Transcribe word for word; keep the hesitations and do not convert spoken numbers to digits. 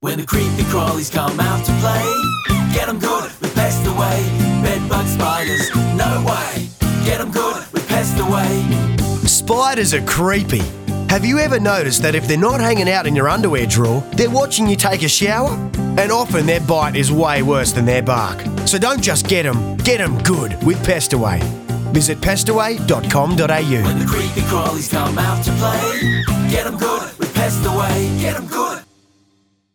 When the creepy crawlies come out to play, get 'em good with Pest Away. Bedbug spiders, no way. Get 'em good with Pest Away. Spiders are creepy. Have you ever noticed that if they're not hanging out in your underwear drawer, they're watching you take a shower? And often their bite is way worse than their bark. So don't just get 'em, get 'em good with Pest Away. Visit pest away dot com dot a u. When the creepy crawlies come out to play, get 'em good with Pest Away. Get 'em good